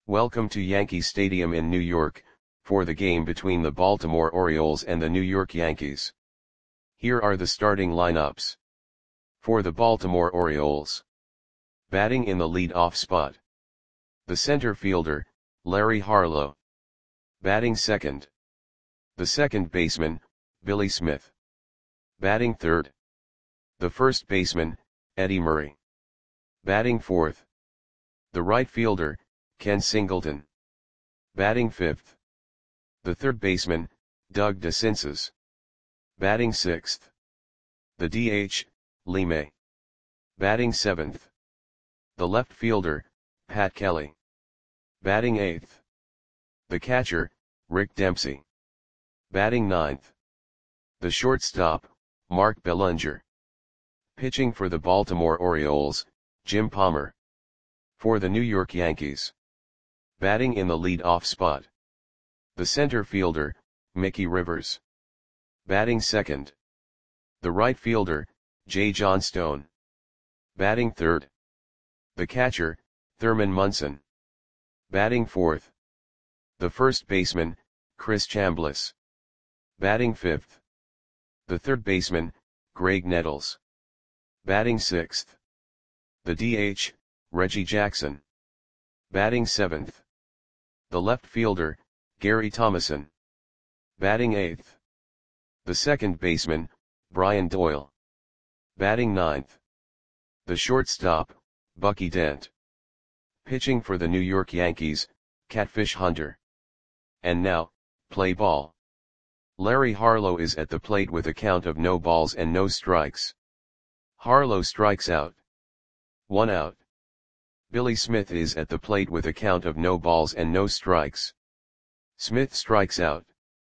Welcome to Yankee Stadium in New York, for the game between the Baltimore Orioles and the New York Yankees. Here are the starting lineups. For the Baltimore Orioles. Batting in the lead-off spot. The center fielder, Larry Harlow. Batting second. The second baseman, Billy Smith. Batting third. The first baseman, Eddie Murray. Batting fourth. The right fielder, Ken Singleton. Batting fifth. The third baseman, Doug DeCinces. Batting sixth. The DH, Lee May. Batting seventh. The left fielder, Pat Kelly. Batting eighth. The catcher, Rick Dempsey. Batting ninth. The shortstop, Mark Bellinger. Pitching for the Baltimore Orioles, Jim Palmer. For the New York Yankees. Batting in the lead-off spot. The center fielder, Mickey Rivers. Batting second. The right fielder, Jay Johnstone. Batting third. The catcher, Thurman Munson. Batting fourth. The first baseman, Chris Chambliss. Batting fifth. The third baseman, Greg Nettles. Batting sixth. The DH, Reggie Jackson. Batting seventh. The left fielder, Gary Thomasson. Batting eighth. The second baseman, Brian Doyle. Batting ninth. The shortstop, Bucky Dent. Pitching for the New York Yankees, Catfish Hunter. And now, play ball. Larry Harlow is at the plate with a count of no balls and no strikes. Harlow strikes out. 1 out. Billy Smith is at the plate with a count of no balls and no strikes. Smith strikes out.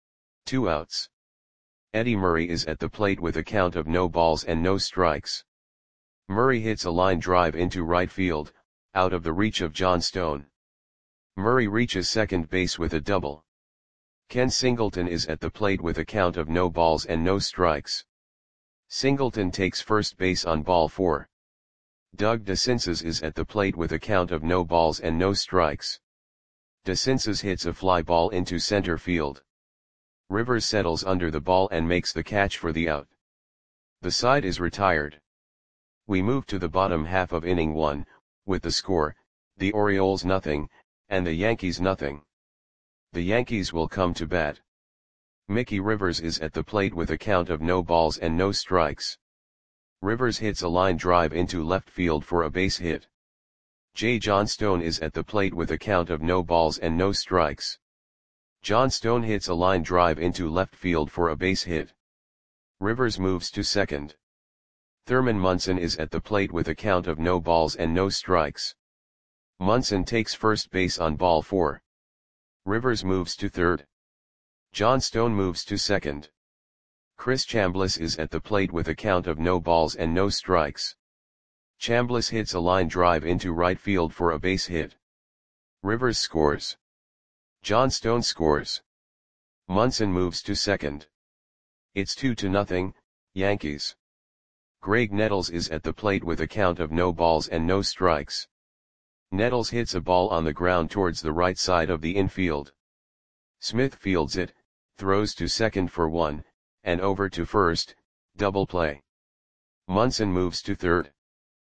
2 outs. Eddie Murray is at the plate with a count of no balls and no strikes. Murray hits a line drive into right field, out of the reach of Johnstone. Murray reaches second base with a double. Ken Singleton is at the plate with a count of no balls and no strikes. Singleton takes first base on ball 4. Doug DeCinces is at the plate with a count of no balls and no strikes. DeCinces hits a fly ball into center field. Rivers settles under the ball and makes the catch for the out. The side is retired. We move to the bottom half of inning 1, with the score, the Orioles nothing, and the Yankees nothing. The Yankees will come to bat. Mickey Rivers is at the plate with a count of no balls and no strikes. Rivers hits a line drive into left field for a base hit. Jay Johnstone is at the plate with a count of no balls and no strikes. Johnstone hits a line drive into left field for a base hit. Rivers moves to second. Thurman Munson is at the plate with a count of no balls and no strikes. Munson takes first base on ball 4. Rivers moves to third. Johnstone moves to second. Chris Chambliss is at the plate with a count of no balls and no strikes. Chambliss hits a line drive into right field for a base hit. Rivers scores. Johnstone scores. Munson moves to second. It's 2-0, Yankees. Greg Nettles is at the plate with a count of no balls and no strikes. Nettles hits a ball on the ground towards the right side of the infield. Smith fields it, throws to second for 1, and over to first, double play. Munson moves to third.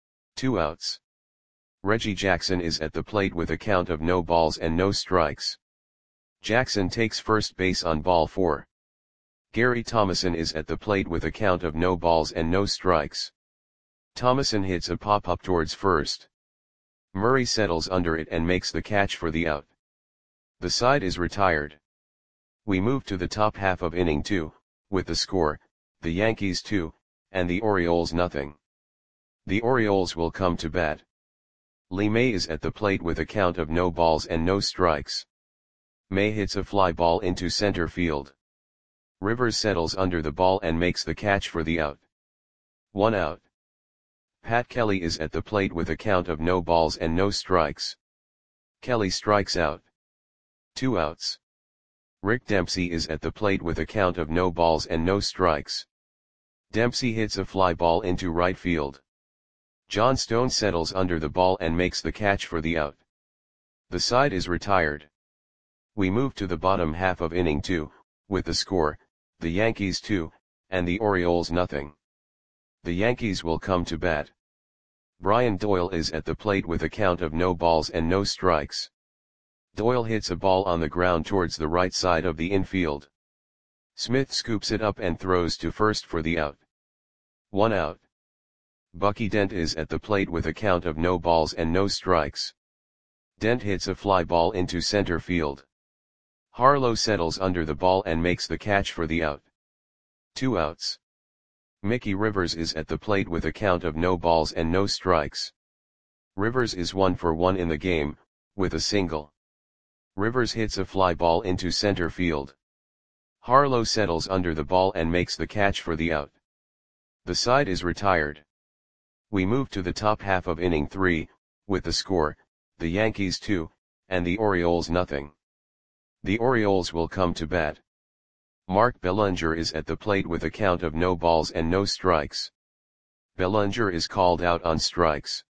2 outs. Reggie Jackson is at the plate with a count of no balls and no strikes. Jackson takes first base on ball 4. Gary Thomasson is at the plate with a count of no balls and no strikes. Thomasson hits a pop-up towards first. Murray settles under it and makes the catch for the out. The side is retired. We move to the top half of inning 2, with the score, the Yankees 2, and the Orioles nothing. The Orioles will come to bat. Lee May is at the plate with a count of no balls and no strikes. May hits a fly ball into center field. Rivers settles under the ball and makes the catch for the out. 1 out. Pat Kelly is at the plate with a count of no balls and no strikes. Kelly strikes out. 2 outs. Rick Dempsey is at the plate with a count of no balls and no strikes. Dempsey hits a fly ball into right field. Johnstone settles under the ball and makes the catch for the out. The side is retired. We move to the bottom half of inning 2, with the score, the Yankees 2, and the Orioles nothing. The Yankees will come to bat. Brian Doyle is at the plate with a count of no balls and no strikes. Doyle hits a ball on the ground towards the right side of the infield. Smith scoops it up and throws to first for the out. 1 out. Bucky Dent is at the plate with a count of no balls and no strikes. Dent hits a fly ball into center field. Harlow settles under the ball and makes the catch for the out. 2 outs. Mickey Rivers is at the plate with a count of no balls and no strikes. Rivers is 1 for 1 in the game, with a single. Rivers hits a fly ball into center field. Harlow settles under the ball and makes the catch for the out. The side is retired. We move to the top half of inning 3, with the score, the Yankees 2, and the Orioles nothing. The Orioles will come to bat. Mark Bellinger is at the plate with a count of no balls and no strikes. Bellinger is called out on strikes.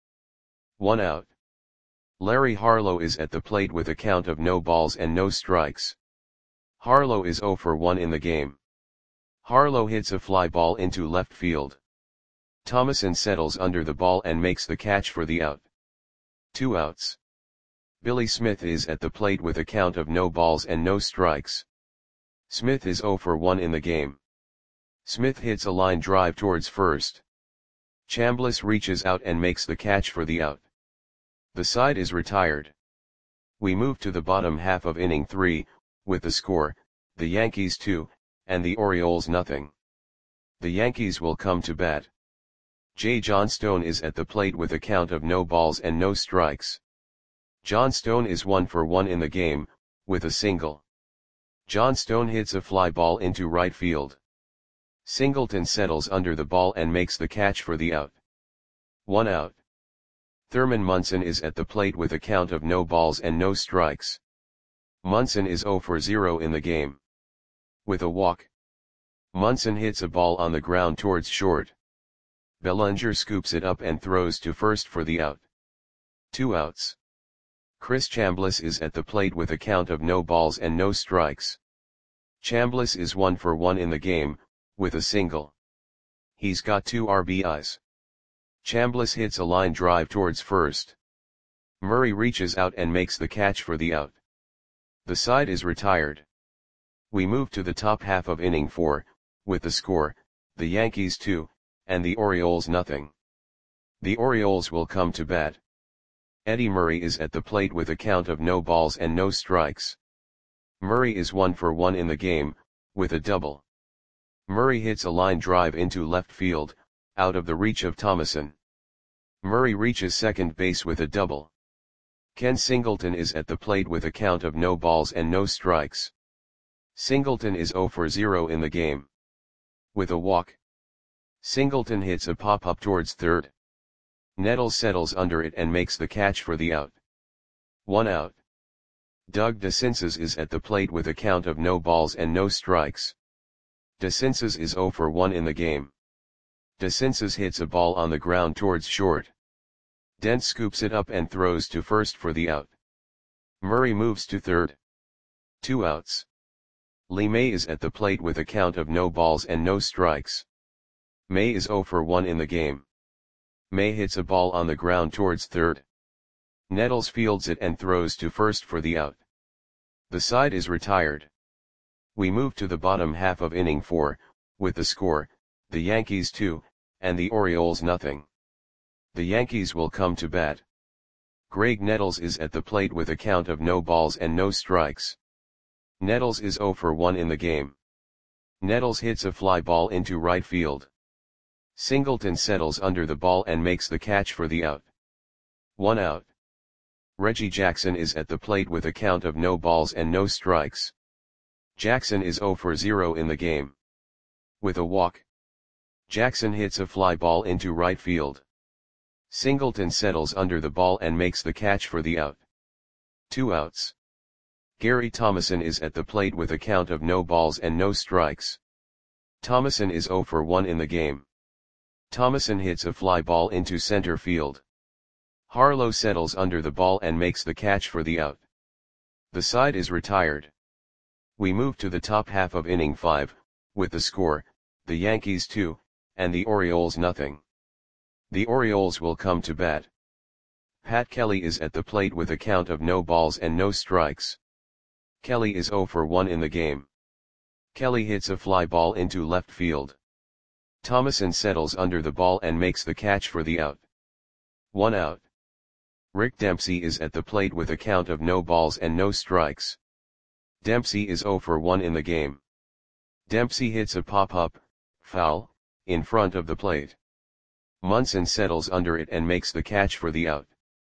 1 out. Larry Harlow is at the plate with a count of no balls and no strikes. Harlow is 0 for 1 in the game. Harlow hits a fly ball into left field. Thomason settles under the ball and makes the catch for the out. 2 outs. Billy Smith is at the plate with a count of no balls and no strikes. Smith is 0 for 1 in the game. Smith hits a line drive towards first. Chambliss reaches out and makes the catch for the out. The side is retired. We move to the bottom half of inning 3, with the score, the Yankees 2, and the Orioles nothing. The Yankees will come to bat. Jay Johnstone is at the plate with a count of no balls and no strikes. Johnstone is 1 for 1 in the game, with a single. Johnstone hits a fly ball into right field. Singleton settles under the ball and makes the catch for the out. 1 out. Thurman Munson is at the plate with a count of no balls and no strikes. Munson is 0 for 0 in the game. With a walk. Munson hits a ball on the ground towards short. Bellinger scoops it up and throws to first for the out. 2 outs. Chris Chambliss is at the plate with a count of no balls and no strikes. Chambliss is 1 for 1 in the game, with a single. He's got 2 RBIs. Chambliss hits a line drive towards first. Murray reaches out and makes the catch for the out. The side is retired. We move to the top half of inning 4, with the score, the Yankees 2, and the Orioles nothing. The Orioles will come to bat. Eddie Murray is at the plate with a count of no balls and no strikes. Murray is 1 for 1 in the game, with a double. Murray hits a line drive into left field, out of the reach of Thomason. Murray reaches second base with a double. Ken Singleton is at the plate with a count of no balls and no strikes. Singleton is 0 for 0 in the game. With a walk. Singleton hits a pop-up towards third. Nettles settles under it and makes the catch for the out. 1 out. Doug DeCinces is at the plate with a count of no balls and no strikes. DeCinces is 0 for 1 in the game. DeCinces hits a ball on the ground towards short. Dent scoops it up and throws to first for the out. Murray moves to third. 2 outs. Lee May is at the plate with a count of no balls and no strikes. May is 0 for 1 in the game. May hits a ball on the ground towards third. Nettles fields it and throws to first for the out. The side is retired. We move to the bottom half of inning 4, with the score, the Yankees 2, and the Orioles nothing. The Yankees will come to bat. Greg Nettles is at the plate with a count of no balls and no strikes. Nettles is 0 for 1 in the game. Nettles hits a fly ball into right field. Singleton settles under the ball and makes the catch for the out. 1 out. Reggie Jackson is at the plate with a count of no balls and no strikes. Jackson is 0 for 0 in the game. With a walk. Jackson hits a fly ball into right field. Singleton settles under the ball and makes the catch for the out. 2 outs. Gary Thomason is at the plate with a count of no balls and no strikes. Thomason is 0 for 1 in the game. Thomason hits a fly ball into center field. Harlow settles under the ball and makes the catch for the out. The side is retired. We move to the top half of inning 5, with the score, the Yankees 2, and the Orioles nothing. The Orioles will come to bat. Pat Kelly is at the plate with a count of no balls and no strikes. Kelly is 0 for 1 in the game. Kelly hits a fly ball into left field. Thomason settles under the ball and makes the catch for the out. 1 out. Rick Dempsey is at the plate with a count of no balls and no strikes. Dempsey is 0 for 1 in the game. Dempsey hits a pop-up, foul, in front of the plate. Munson settles under it and makes the catch for the out.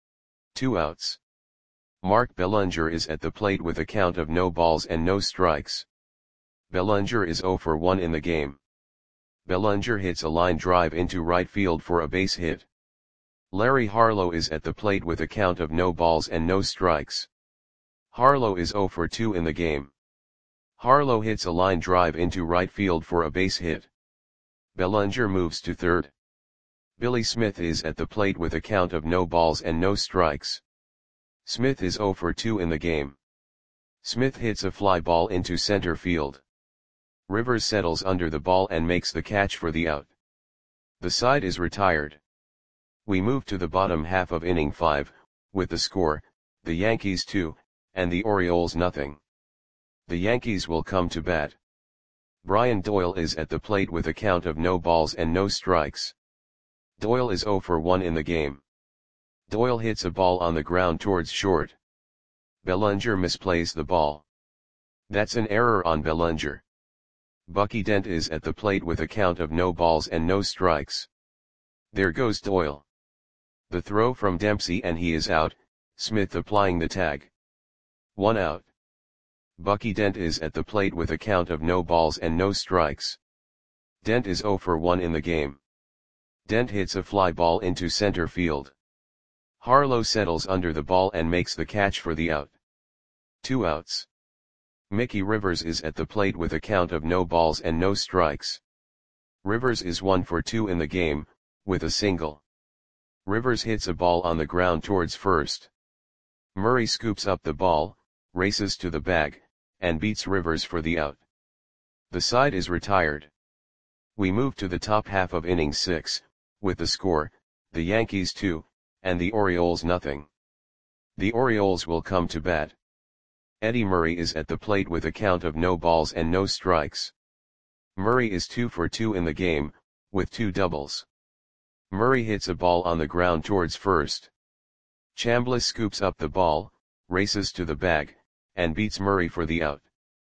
2 outs. Mark Bellinger is at the plate with a count of no balls and no strikes. Bellinger is 0 for 1 in the game. Bellinger hits a line drive into right field for a base hit. Larry Harlow is at the plate with a count of no balls and no strikes. Harlow is 0 for 2 in the game. Harlow hits a line drive into right field for a base hit. Bellinger moves to third. Billy Smith is at the plate with a count of no balls and no strikes. Smith is 0 for 2 in the game. Smith hits a fly ball into center field. Rivers settles under the ball and makes the catch for the out. The side is retired. We move to the bottom half of inning 5, with the score, the Yankees 2, and the Orioles nothing. The Yankees will come to bat. Brian Doyle is at the plate with a count of no balls and no strikes. Doyle is 0 for 1 in the game. Doyle hits a ball on the ground towards short. Bellinger misplays the ball. That's an error on Bellinger. Bucky Dent is at the plate with a count of no balls and no strikes. There goes Doyle. The throw from Dempsey and he is out, Smith applying the tag. 1 out. Bucky Dent is at the plate with a count of no balls and no strikes. Dent is 0 for 1 in the game. Dent hits a fly ball into center field. Harlow settles under the ball and makes the catch for the out. 2 outs. Mickey Rivers is at the plate with a count of no balls and no strikes. Rivers is 1 for 2 in the game, with a single. Rivers hits a ball on the ground towards first. Murray scoops up the ball, races to the bag, and beats Rivers for the out. The side is retired. We move to the top half of inning 6, with the score, the Yankees 2, and the Orioles nothing. The Orioles will come to bat. Eddie Murray is at the plate with a count of no balls and no strikes. Murray is 2 for 2 in the game, with 2 doubles. Murray hits a ball on the ground towards first. Chambliss scoops up the ball, races to the bag, and beats Murray for the out.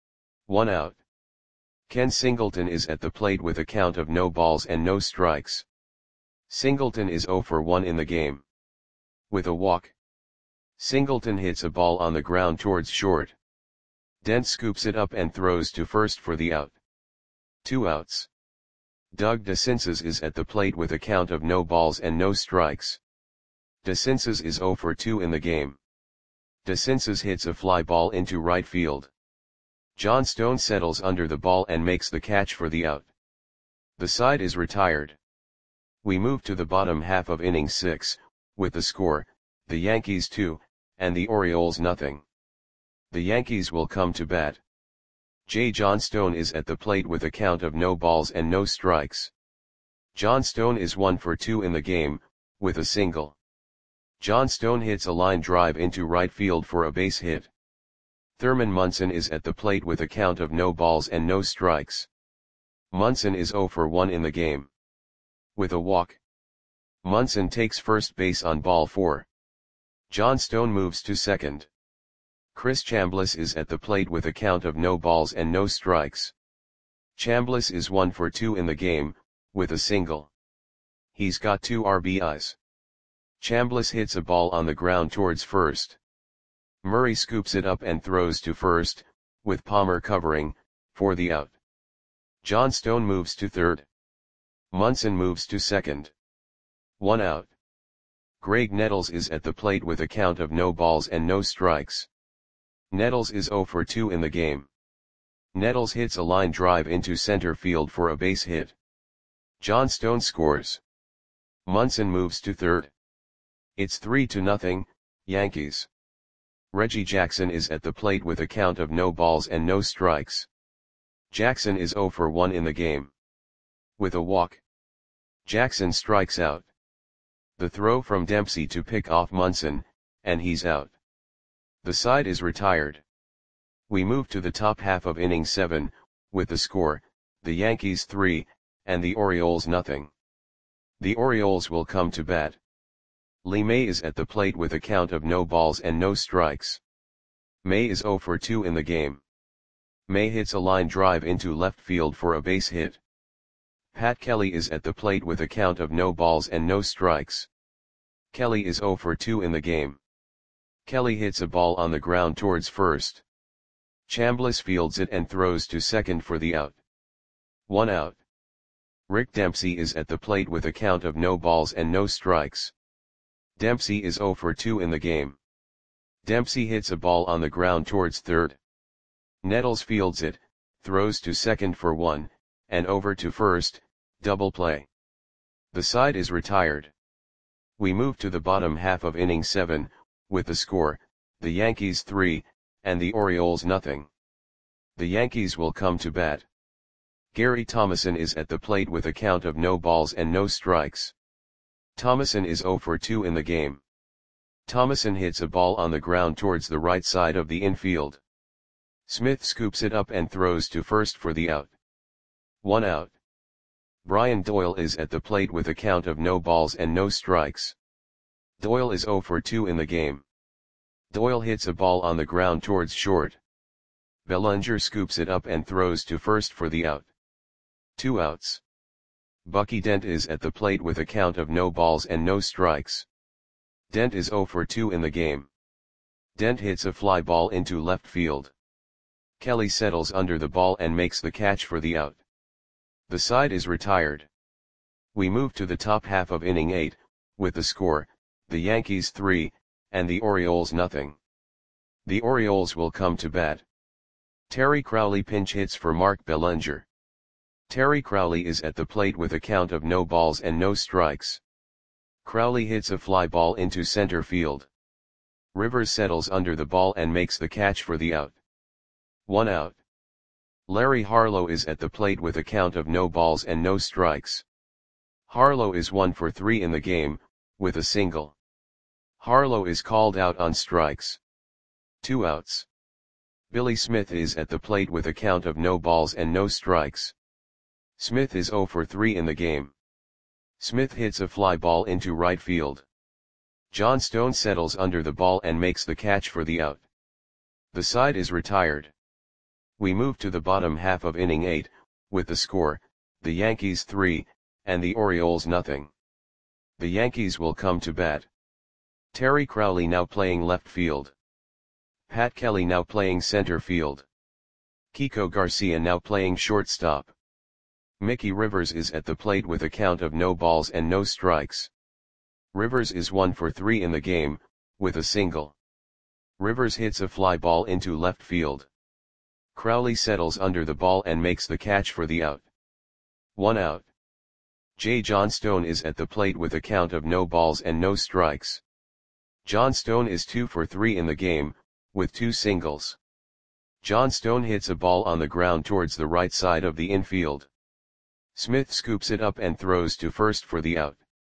1 out. Ken Singleton is at the plate with a count of no balls and no strikes. Singleton is 0 for 1 in the game. With a walk. Singleton hits a ball on the ground towards short. Dent scoops it up and throws to first for the out. 2 outs. Doug DeCinces is at the plate with a count of no balls and no strikes. DeCinces is 0 for 2 in the game. DeCinces hits a fly ball into right field. John Stone settles under the ball and makes the catch for the out. The side is retired. We move to the bottom half of inning 6, with the score, the Yankees 2, and the Orioles nothing. The Yankees will come to bat. J. John Stone is at the plate with a count of no balls and no strikes. John Stone is 1 for 2 in the game, with a single. John Stone hits a line drive into right field for a base hit. Thurman Munson is at the plate with a count of no balls and no strikes. Munson is 0 for 1 in the game. With a walk. Munson takes first base on ball 4. John Stone moves to second. Chris Chambliss is at the plate with a count of no balls and no strikes. Chambliss is 1 for 2 in the game, with a single. He's got 2 RBIs. Chambliss hits a ball on the ground towards first. Murray scoops it up and throws to first, with Palmer covering, for the out. John Stone moves to third. Munson moves to second. 1 out. Greg Nettles is at the plate with a count of no balls and no strikes. Nettles is 0 for 2 in the game. Nettles hits a line drive into center field for a base hit. John Stone scores. Munson moves to third. It's 3-0, Yankees. Reggie Jackson is at the plate with a count of no balls and no strikes. Jackson is 0 for 1 in the game. With a walk, Jackson strikes out. The throw from Dempsey to pick off Munson, and he's out. The side is retired. We move to the top half of inning 7, with the score, the Yankees 3, and the Orioles nothing. The Orioles will come to bat. Lee May is at the plate with a count of no balls and no strikes. May is 0 for 2 in the game. May hits a line drive into left field for a base hit. Pat Kelly is at the plate with a count of no balls and no strikes. Kelly is 0 for 2 in the game. Kelly hits a ball on the ground towards first. Chambliss fields it and throws to second for the out. 1 out. Rick Dempsey is at the plate with a count of no balls and no strikes. Dempsey is 0 for 2 in the game. Dempsey hits a ball on the ground towards third. Nettles fields it, throws to second for 1, and over to first, double play. The side is retired. We move to the bottom half of inning 7, with the score, the Yankees 3, and the Orioles nothing. The Yankees will come to bat. Gary Thomasson is at the plate with a count of no balls and no strikes. Thomasson is 0 for 2 in the game. Thomasson hits a ball on the ground towards the right side of the infield. Smith scoops it up and throws to first for the out. 1 out. Brian Doyle is at the plate with a count of no balls and no strikes. Doyle is 0 for 2 in the game. Doyle hits a ball on the ground towards short. Bellinger scoops it up and throws to first for the out. 2 outs. Bucky Dent is at the plate with a count of no balls and no strikes. Dent is 0 for 2 in the game. Dent hits a fly ball into left field. Kelly settles under the ball and makes the catch for the out. The side is retired. We move to the top half of inning 8, with the score, the Yankees 3, and the Orioles nothing. The Orioles will come to bat. Terry Crowley pinch hits for Mark Bellinger. Terry Crowley is at the plate with a count of no balls and no strikes. Crowley hits a fly ball into center field. Rivers settles under the ball and makes the catch for the out. 1 out. Larry Harlow is at the plate with a count of no balls and no strikes. Harlow is 1 for 3 in the game, with a single. Harlow is called out on strikes. 2 outs. Billy Smith is at the plate with a count of no balls and no strikes. Smith is 0 for 3 in the game. Smith hits a fly ball into right field. John Stone settles under the ball and makes the catch for the out. The side is retired. We move to the bottom half of inning 8, with the score, the Yankees 3, and the Orioles nothing. The Yankees will come to bat. Terry Crowley now playing left field. Pat Kelly now playing center field. Kiko Garcia now playing shortstop. Mickey Rivers is at the plate with a count of no balls and no strikes. Rivers is 1 for 3 in the game, with a single. Rivers hits a fly ball into left field. Crowley settles under the ball and makes the catch for the out. 1 out. J. John Stone is at the plate with a count of no balls and no strikes. John Stone is 2 for 3 in the game, with 2 singles. John Stone hits a ball on the ground towards the right side of the infield. Smith scoops it up and throws to first for the out.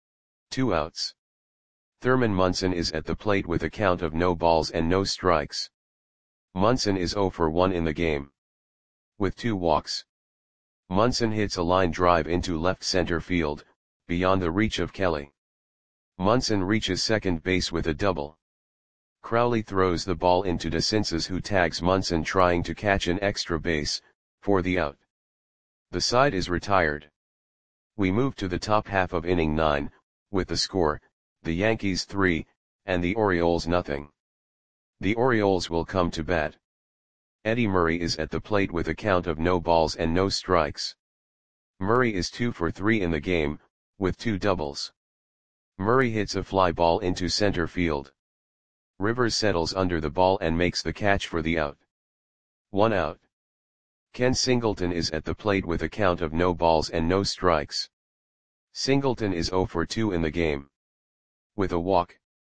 2 outs. Thurman Munson is at the plate with a count of no balls and no strikes. Munson is 0 for 1 in the game. With 2 walks. Munson hits a line drive into left center field, beyond the reach of Kelly. Munson reaches second base with a double. Crowley throws the ball into DeCinces, who tags Munson trying to catch an extra base, for the out. The side is retired. We move to the top half of inning 9, with the score, the Yankees 3, and the Orioles nothing. The Orioles will come to bat. Eddie Murray is at the plate with a count of no balls and no strikes. Murray is 2 for 3 in the game, with 2 doubles. Murray hits a fly ball into center field. Rivers settles under the ball and makes the catch for the out. 1 out. Ken Singleton is at the plate with a count of no balls and no strikes. Singleton is 0 for 2 in the game. With a walk,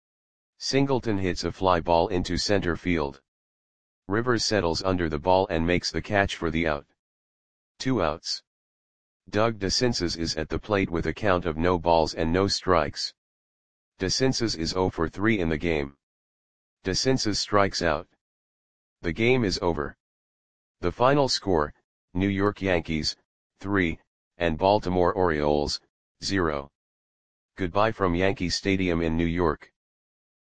Singleton hits a fly ball into center field. Rivers settles under the ball and makes the catch for the out. 2 outs. Doug DeCinces is at the plate with a count of no balls and no strikes. DeCinces is 0 for 3 in the game. DeCinces strikes out. The game is over. The final score, New York Yankees, 3, and Baltimore Orioles, 0. Goodbye from Yankee Stadium in New York.